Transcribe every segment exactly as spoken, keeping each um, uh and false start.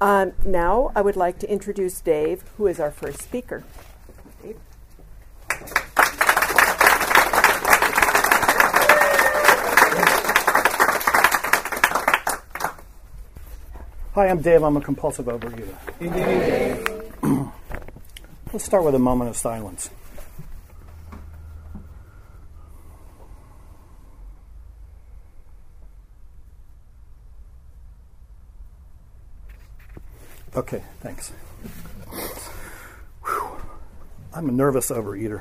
Um, now I would like to introduce Dave, who is our first speaker. Dave. Hi, I'm Dave. I'm a compulsive overeater. Let's start with a moment of silence. Okay, thanks. Whew. I'm a nervous overeater.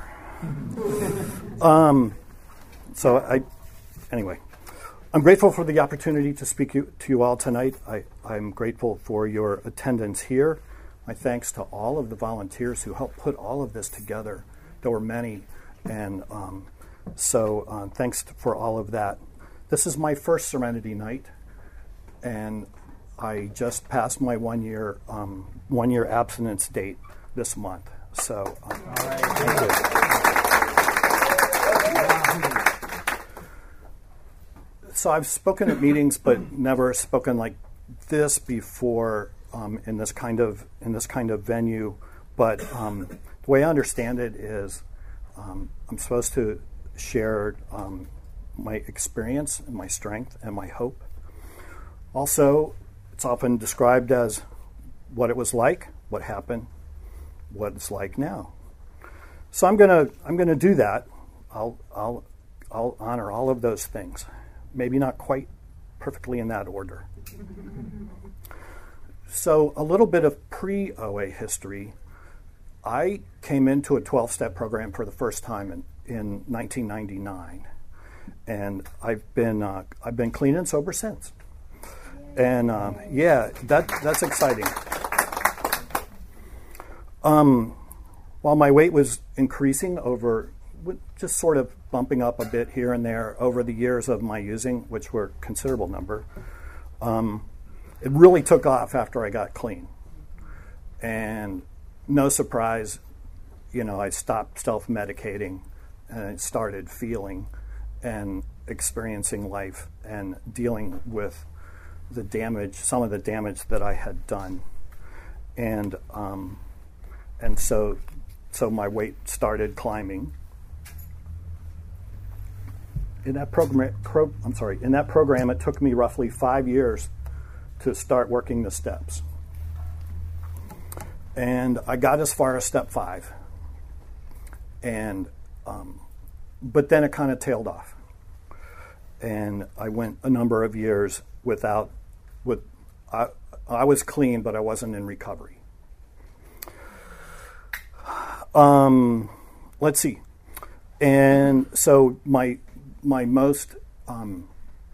um, so I, anyway, I'm grateful for the opportunity to speak you, to you all tonight. I, I'm grateful for your attendance here. My thanks to all of the volunteers who helped put all of this together. There were many, and um, so uh, thanks for all of that. This is my first Serenity night, and I just passed my one-year um, one-year abstinence date this month. So, um, thank you. So I've spoken at meetings, but never spoken like this before um, in this kind of in this kind of venue. But um, the way I understand it is, um, I'm supposed to share um, my experience and my strength and my hope. Also, it's often described as what it was like, what happened, what it's like now. So I'm gonna I'm gonna do that. I'll I'll I'll honor all of those things. Maybe not quite perfectly in that order. So a little bit of pre-O A history. I came into a twelve-step program for the first time in, in nineteen ninety-nine, and I've been uh, I've been clean and sober since. And um, yeah, that that's exciting. Um, while my weight was increasing over, just sort of bumping up a bit here and there over the years of my using, which were a considerable number, um, it really took off after I got clean. And no surprise, you know, I stopped self-medicating and I started feeling and experiencing life and dealing with the damage, some of the damage that I had done, and um, and so so my weight started climbing. In that program, pro, I'm sorry, in that program, it took me roughly five years to start working the steps, and I got as far as step five, and um, but then it kind of tailed off, and I went a number of years without. With, I, I was clean, but I wasn't in recovery. Um, let's see. And so my my most um,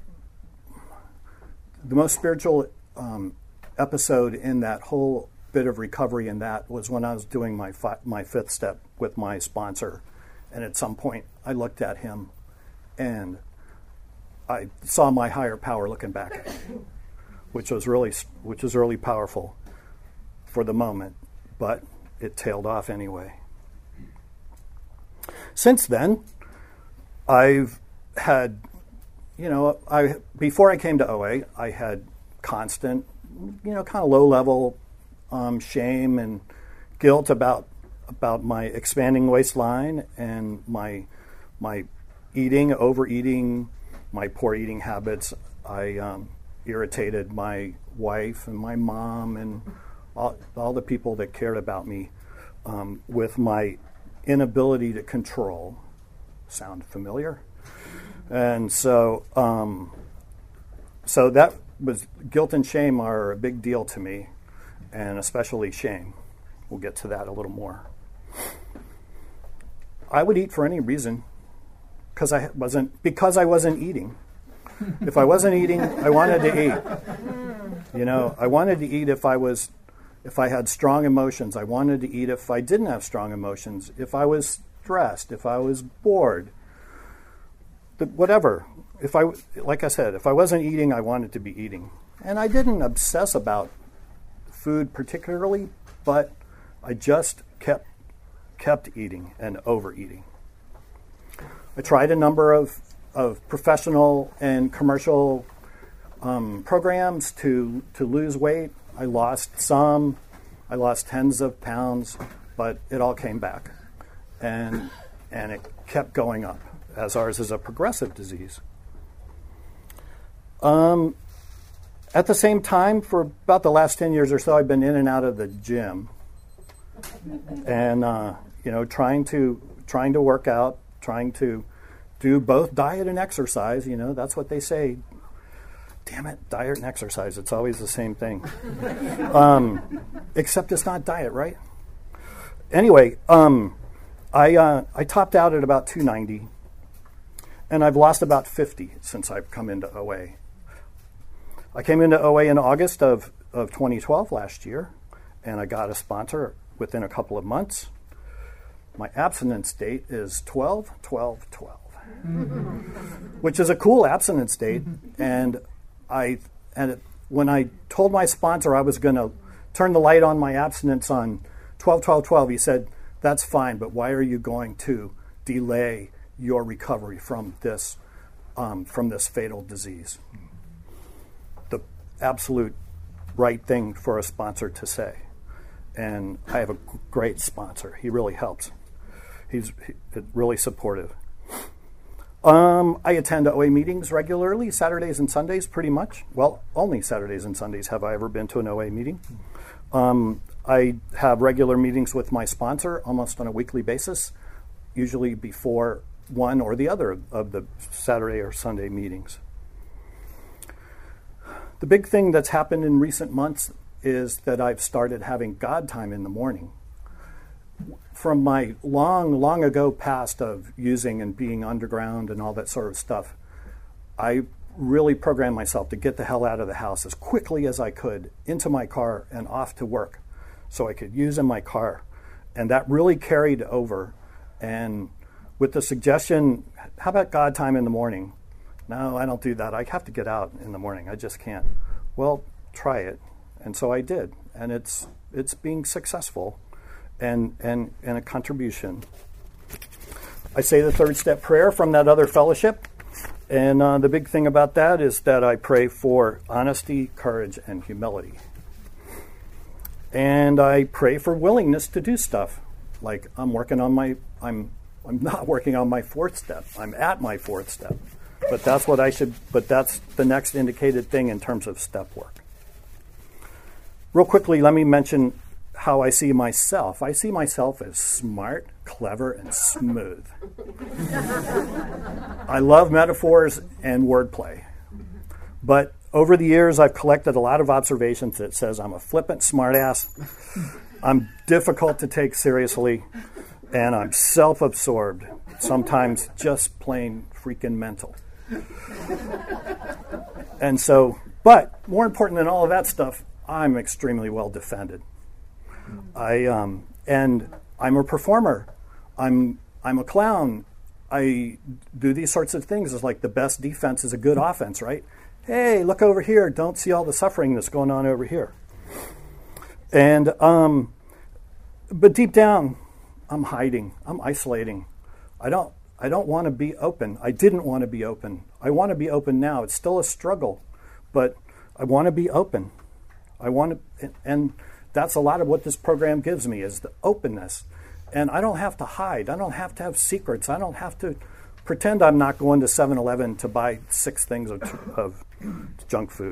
the most spiritual um, episode in that whole bit of recovery in that was when I was doing my fi- my fifth step with my sponsor, and at some point I looked at him, and I saw my higher power looking back at me. Which was really, which was really powerful for the moment, but it tailed off anyway. Since then, I've had, you know, I before I came to O A, I had constant, you know, kind of low-level um, shame and guilt about about my expanding waistline and my my eating, overeating, my poor eating habits. I um, irritated my wife and my mom and all, all the people that cared about me um, with my inability to control. Sound familiar? And so, um, so that was guilt and shame are a big deal to me, and especially shame. We'll get to that a little more. I would eat for any reason because I wasn't because I wasn't eating. If I wasn't eating, I wanted to eat. You know, I wanted to eat if I was, if I had strong emotions. I wanted to eat if I didn't have strong emotions. If I was stressed, if I was bored, but whatever. If I, like I said, if I wasn't eating, I wanted to be eating. And I didn't obsess about food particularly, but I just kept kept eating and overeating. I tried a number of of professional and commercial um, programs to to lose weight. I lost some, I lost tens of pounds, but it all came back. And, and it kept going up, as ours is a progressive disease. Um, at the same time, for about the last ten years or so, I've been in and out of the gym. And, uh, you know, trying to trying to work out, trying to do both diet and exercise. You know, that's what they say. Damn it, diet and exercise. It's always the same thing. um, except it's not diet, right? Anyway, um, I uh, I topped out at about two ninety, and I've lost about fifty since I've come into O A. I came into O A in August of, of twenty twelve last year, and I got a sponsor within a couple of months. My abstinence date is twelve twelve twelve, which is a cool abstinence date. And I and it, when I told my sponsor I was going to turn the light on my abstinence on twelve twelve twelve, he said, "That's fine, but why are you going to delay your recovery from this um, from this fatal disease?" The absolute right thing for a sponsor to say. And I have a great sponsor. He really helps. He's he, really supportive. Um, I attend O A meetings regularly, Saturdays and Sundays pretty much. Well, only Saturdays and Sundays have I ever been to an O A meeting. Um, I have regular meetings with my sponsor almost on a weekly basis, usually before one or the other of the Saturday or Sunday meetings. The big thing that's happened in recent months is that I've started having God time in the morning. From my long, long ago past of using and being underground and all that sort of stuff, I really programmed myself to get the hell out of the house as quickly as I could, into my car and off to work, so I could use in my car. And that really carried over. And with the suggestion, how about God time in the morning? No, I don't do that. I have to get out in the morning. I just can't. Well, try it. And so I did. And it's it's being successful and, and, and a contribution. I say the third step prayer from that other fellowship. And uh, the big thing about that is that I pray for honesty, courage, and humility. And I pray for willingness to do stuff. Like I'm working on my, I'm I'm not working on my fourth step. I'm at my fourth step. But that's what I should, but that's the next indicated thing in terms of step work. Real quickly, let me mention how I see myself. I see myself as smart, clever, and smooth. I love metaphors and wordplay. But over the years, I've collected a lot of observations that says I'm a flippant smartass, I'm difficult to take seriously, and I'm self-absorbed, sometimes just plain freaking mental. And so, but more important than all of that stuff, I'm extremely well defended. I um, and I'm a performer. I'm I'm a clown. I do these sorts of things. It's like the best defense is a good offense, right? Hey, look over here. Don't see all the suffering that's going on over here. And um, but deep down, I'm hiding. I'm isolating. I don't. I don't want to be open. I didn't want to be open. I want to be open now. It's still a struggle, but I want to be open. I want to, and that's a lot of what this program gives me is the openness. And I don't have to hide. I don't have to have secrets. I don't have to pretend I'm not going to seven eleven to buy six things of, of junk food.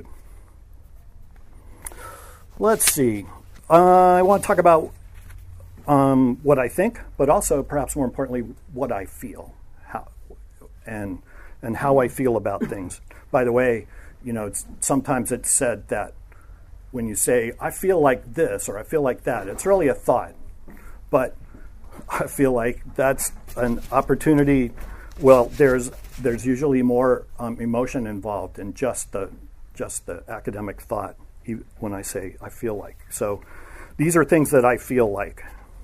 Let's see. Uh, I want to talk about um, what I think, but also perhaps more importantly, what I feel, how, and and how I feel about things. By the way, you know, it's, sometimes it's said that when you say, I feel like this or I feel like that, it's really a thought. But I feel like that's an opportunity. Well, there's there's usually more um, emotion involved in just the just the academic thought when I say I feel like. So these are things that I feel like.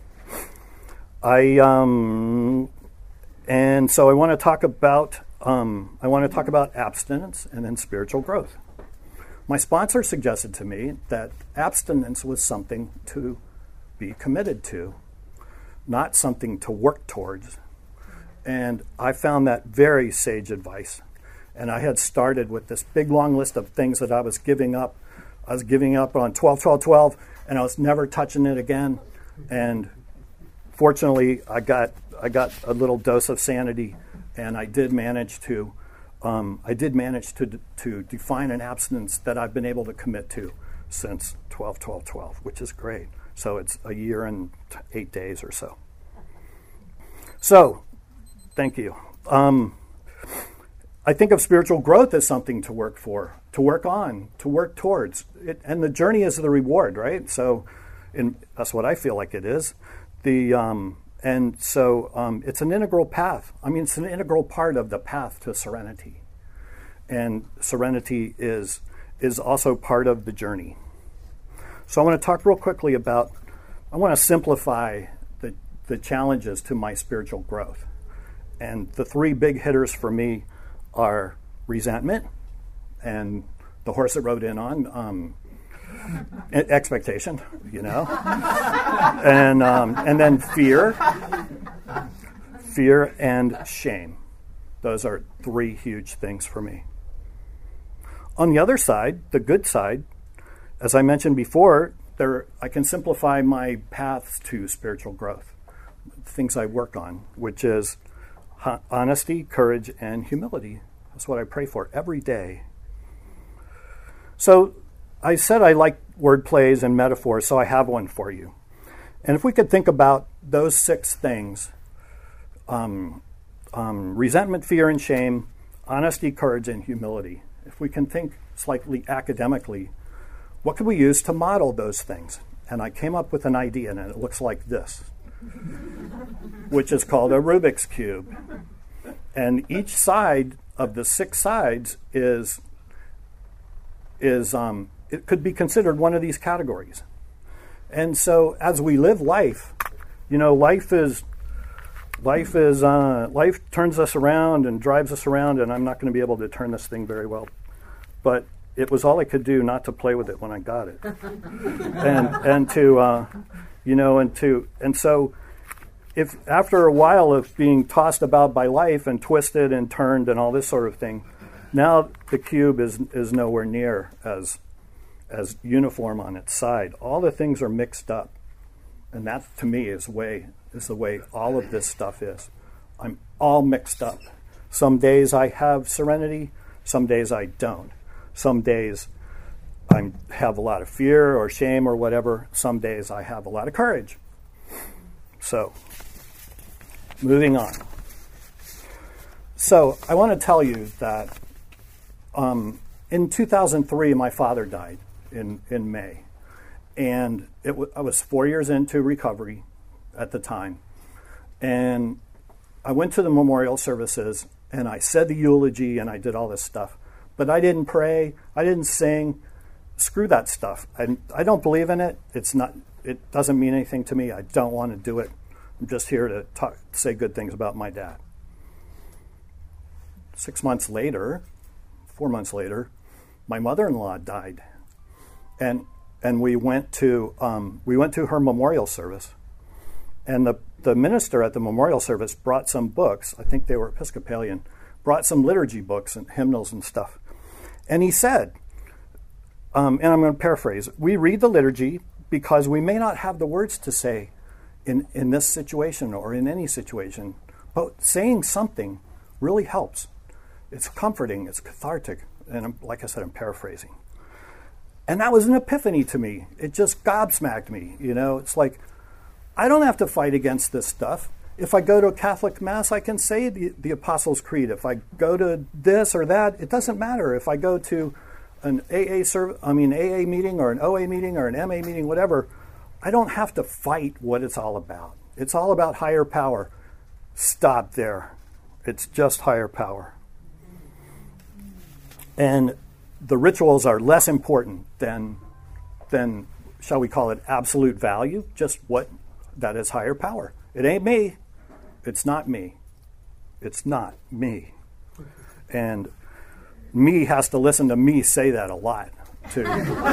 I um, and so I want to talk about um, I want to talk about abstinence and then spiritual growth. My sponsor suggested to me that abstinence was something to be committed to, not something to work towards. And I found that very sage advice. And I had started with this big long list of things that I was giving up I was giving up on twelve, twelve, twelve, and I was never touching it again. And fortunately, I got I got a little dose of sanity, and I did manage to um, I did manage to to define an abstinence that I've been able to commit to since twelve, twelve, twelve, which is great. So it's a year and t- eight days or so. So, thank you. Um, I think of spiritual growth as something to work for, to work on, to work towards. It, and the journey is the reward, right? So in, that's what I feel like it is. The um, And so um, it's an integral path. I mean, it's an integral part of the path to serenity. And serenity is, is also part of the journey. So I want to talk real quickly about, I want to simplify the, the challenges to my spiritual growth. And the three big hitters for me are resentment, and the horse that rode in on, um, expectation, you know, and um, and then fear, fear and shame. Those are three huge things for me. On the other side, the good side, as I mentioned before, there I can simplify my paths to spiritual growth, things I work on, which is honesty, courage, and humility. That's what I pray for every day. So I said I like word plays and metaphors, so I have one for you. And if we could think about those six things, um, um, resentment, fear, and shame, honesty, courage, and humility. If we can think slightly academically, what could we use to model those things? And I came up with an idea, and it looks like this, which is called a Rubik's Cube. And each side of the six sides is, is um, it could be considered one of these categories. And so as we live life, you know, life is, life is, uh, life turns us around and drives us around, and I'm not going to be able to turn this thing very well. But it was all I could do not to play with it when I got it. and, and to, uh, you know, and to, and so, if after a while of being tossed about by life and twisted and turned and all this sort of thing, now the cube is is nowhere near as as uniform on its side. All the things are mixed up, and that to me is way is the way all of this stuff is. I'm all mixed up. Some days I have serenity, some days I don't. Some days I have a lot of fear or shame or whatever. Some days I have a lot of courage. So, moving on. So, I want to tell you that um, in two thousand three, my father died in, in May. And it w- I was four years into recovery at the time. And I went to the memorial services, and I said the eulogy, and I did all this stuff. But I didn't pray. I didn't sing. Screw that stuff. I, I don't believe in it. It's not. It doesn't mean anything to me. I don't want to do it. I'm just here to talk, say good things about my dad. Six months later, four months later, my mother-in-law died, and and we went to um, we went to her memorial service, and the the minister at the memorial service brought some books. I think they were Episcopalian. Brought some liturgy books and hymnals and stuff, and he said, um, and I'm going to paraphrase: "We read the liturgy because we may not have the words to say in, in this situation or in any situation, but saying something really helps. It's comforting, it's cathartic." And I'm, like I said, I'm paraphrasing. And that was an epiphany to me. It just gobsmacked me. You know, it's like, I don't have to fight against this stuff. If I go to a Catholic Mass, I can say the, the Apostles' Creed. If I go to this or that, it doesn't matter. If I go to an A A serv- I mean A A meeting or an O A meeting or an M A meeting, whatever, I don't have to fight what it's all about. It's all about higher power. Stop there. It's just higher power. And the rituals are less important than, than, shall we call it, absolute value, just what that is higher power. It ain't me. It's not me. It's not me. And me has to listen to me say that a lot. To,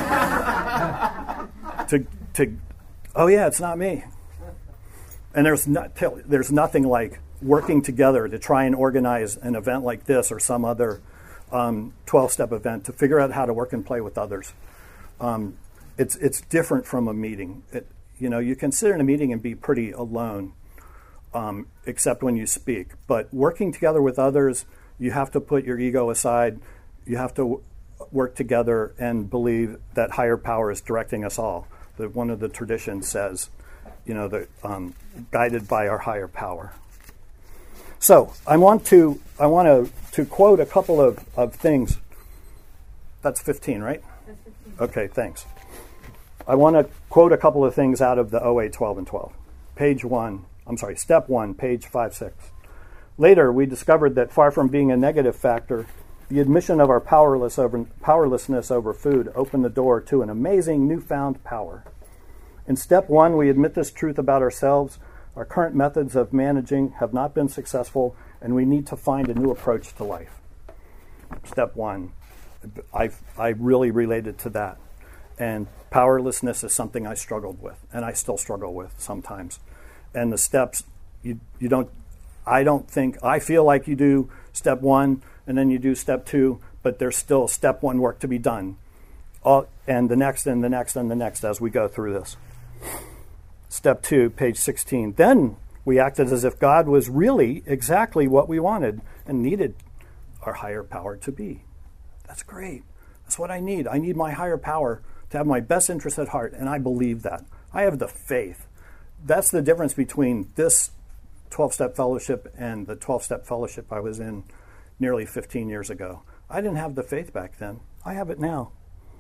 to, to oh yeah, it's not me. And there's not, there's nothing like working together to try and organize an event like this or some other um, twelve-step event to figure out how to work and play with others. um, it's it's different from a meeting. It, you know, you can sit in a meeting and be pretty alone, um, except when you speak. But working together with others, you have to put your ego aside. You have to w- work together and believe that higher power is directing us all. That one of the traditions says, you know, that um, guided by our higher power. So I want to I want to to quote a couple of, of things. That's fifteen, right? That's fifteen. Okay, thanks. I want to quote a couple of things out of the O A twelve and twelve. Page one, I'm sorry, step one, page five, six. Later, we discovered that far from being a negative factor, the admission of our powerless over, powerlessness over food opened the door to an amazing newfound power. In step one, we admit this truth about ourselves. Our current methods of managing have not been successful, and we need to find a new approach to life. Step one, I I really related to that. And powerlessness is something I struggled with, and I still struggle with sometimes. And the steps, you you don't, I don't think, I feel like you do step one, and then you do step two, but there's still step one work to be done. All, and the next, and the next, and the next as we go through this. Step two, page sixteen. Then we acted as if God was really exactly what we wanted and needed our higher power to be. That's great. That's what I need. I need my higher power to have my best interest at heart, and I believe that. I have the faith. That's the difference between this twelve-step fellowship and the twelve-step fellowship I was in nearly fifteen years ago. I didn't have the faith back then. I have it now.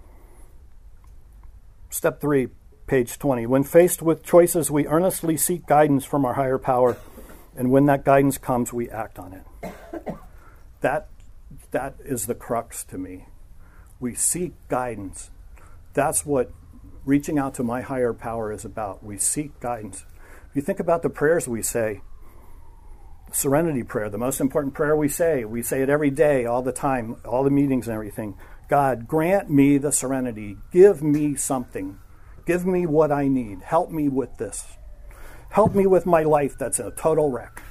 Step three, page twenty. When faced with choices, we earnestly seek guidance from our higher power, and when that guidance comes, we act on it. That, that is the crux to me. We seek guidance. That's what reaching out to my higher power is about. We seek guidance. If you think about the prayers we say, Serenity Prayer, the most important prayer we say, we say it every day, all the time, all the meetings and everything. God, grant me the serenity. Give me something. Give me what I need. Help me with this. Help me with my life that's a total wreck.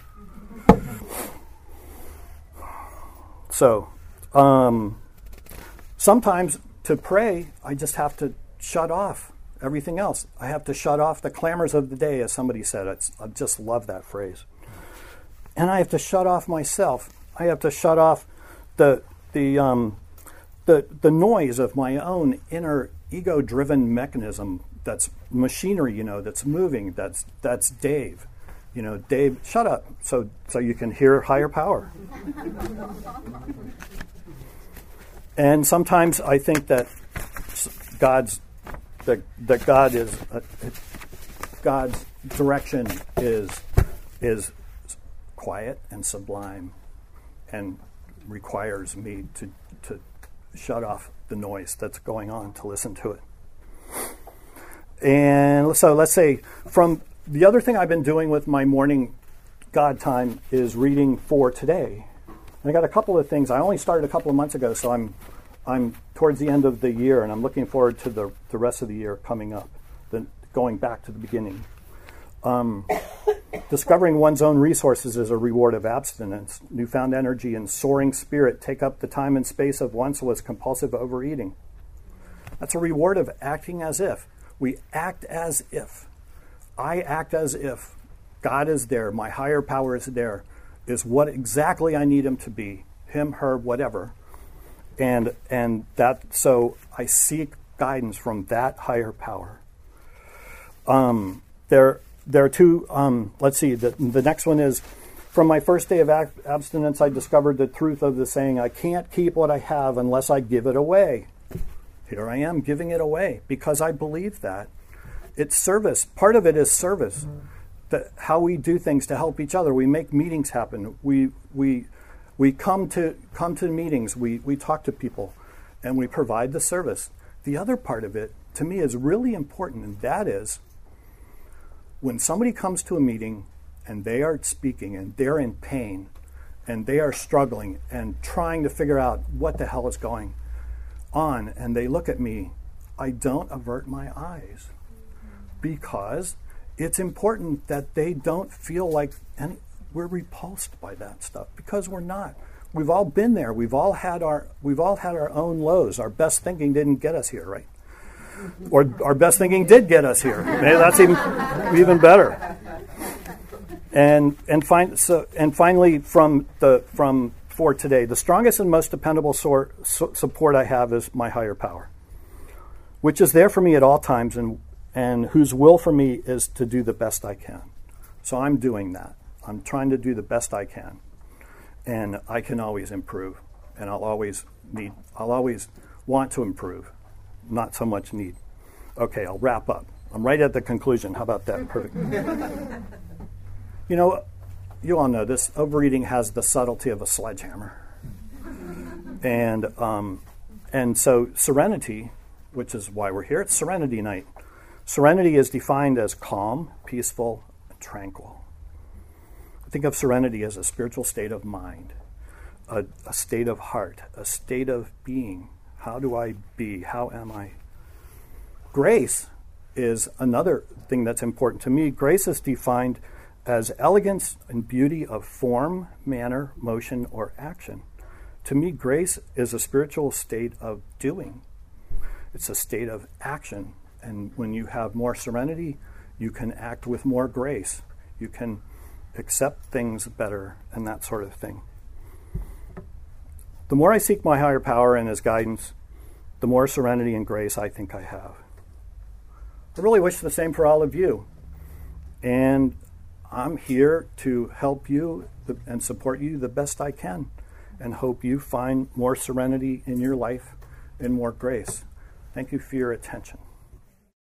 So, um, sometimes to pray, I just have to shut off everything else. I have to shut off the clamors of the day, as somebody said. It's, I just love that phrase. And I have to shut off myself. I have to shut off the the um, the the noise of my own inner ego-driven mechanism. That's machinery, you know, that's moving. That's that's Dave. You know, Dave, shut up, so so you can hear higher power. And sometimes I think that God's that that God is uh, God's direction is is quiet and sublime, and requires me to to shut off the noise that's going on to listen to it. And so let's say from the other thing I've been doing with my morning God time is reading for today. And I got a couple of things. I only started a couple of months ago, so I'm I'm towards the end of the year, and I'm looking forward to the the rest of the year coming up, the, going back to the beginning. Um, discovering one's own resources is a reward of abstinence. Newfound energy and soaring spirit take up the time and space of once was compulsive overeating. That's a reward of acting as if. We act as if. I act as if God is there, my higher power is there, is what exactly I need him to be, him, her, whatever. And and that so I seek guidance from that higher power. Um, there there are two. Um, let's see. The the next one is, from my first day of ab- abstinence, I discovered the truth of the saying, "I can't keep what I have unless I give it away." Here I am giving it away because I believe that. It's service. Part of it is service. Mm-hmm. The, how we do things to help each other. We make meetings happen. We we we come to come to meetings. We we talk to people, and we provide the service. The other part of it, to me, is really important, and that is when somebody comes to a meeting and they are speaking and they're in pain and they are struggling and trying to figure out what the hell is going on, and they look at me, I don't avert my eyes, because it's important that they don't feel like any, we're repulsed by that stuff, because we're not. We've all been there. We've all had our we've all had our own lows. Our best thinking didn't get us here, right? Or our best thinking did get us here. Maybe that's even even better. And and fin- so and finally, from the from for today, the strongest and most dependable sor- so support I have is my higher power, which is there for me at all times, and and whose will for me is to do the best I can. So I'm doing that. I'm trying to do the best I can, and I can always improve, and I'll always need. I'll always want to improve, not so much need. Okay, I'll wrap up. I'm right at the conclusion. How about that? Perfect. You know, you all know this. Overeating has the subtlety of a sledgehammer, and um, and so serenity, which is why we're here. It's Serenity Night. Serenity is defined as calm, peaceful, and tranquil. I think of serenity as a spiritual state of mind, a, a state of heart, a state of being. How do I be? How am I? Grace is another thing that's important to me. Grace is defined as elegance and beauty of form, manner, motion, or action. To me, grace is a spiritual state of doing. It's a state of action. And when you have more serenity, you can act with more grace. You can accept things better and that sort of thing. The more I seek my higher power and his guidance, the more serenity and grace I think I have. I really wish the same for all of you. And I'm here to help you and support you the best I can, and hope you find more serenity in your life and more grace. Thank you for your attention.